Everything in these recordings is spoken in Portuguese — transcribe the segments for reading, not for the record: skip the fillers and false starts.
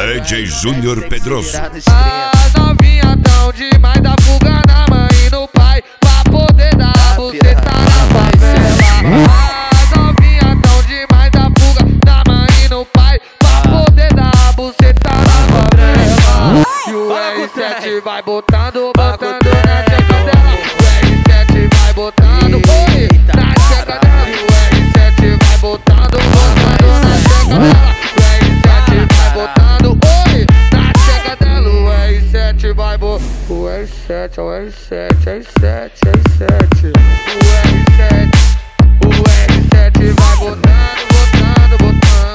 DJ Júnior Pedroso. As novinha tão demais, dá fuga na mãe e no pai, pra poder dar buceta na favela. As novinha tão demais, dá fuga na mãe e no pai, pra poder dar buceta na favela. E o R7 vai botando na tcheca dela. O R7 vai botando, oi, na tcheca dela. E o R7 vai botando na tcheca dela. O R7, o R7, R7, R7. O R7 vai botando.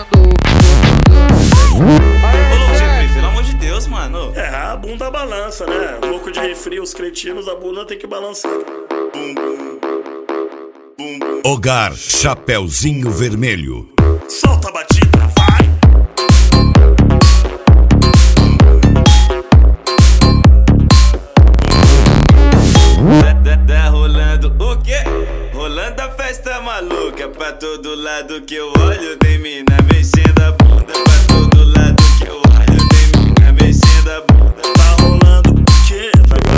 Ô, Jeffrey, pelo amor de Deus, mano. É, a bunda balança, né? Louco de refri, os cretinos, a bunda tem que balançar. Bum, bum. Bum, bum. Hogar Chapeuzinho Vermelho. Solta a batida, vai! Tá rolando o quê? Rolando a festa maluca. Pra todo lado que eu olho, tem mina mexendo a bunda. Pra todo lado que eu olho, tem mina mexendo a bunda. Tá rolando o quê?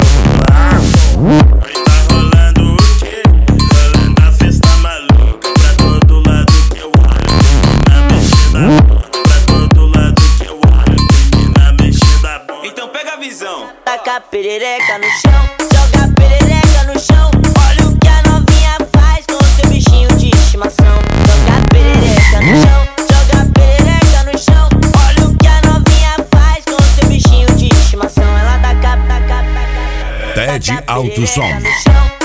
Aí tá rolando o quê? Rolando a festa maluca. Pra todo lado que eu olho, tem mina mexendo a bunda. Pra todo lado que eu olho, tem mina mexendo a bunda. Então pega a visão. Taca a perereca no chão, joga a perereca no chão. Olha o que a novinha faz com seu bichinho de estimação. Joga a perereca no chão, joga a perereca no chão. Olha o que a novinha faz com seu bichinho de estimação. Ela taca. Ted Alto Som. No chão.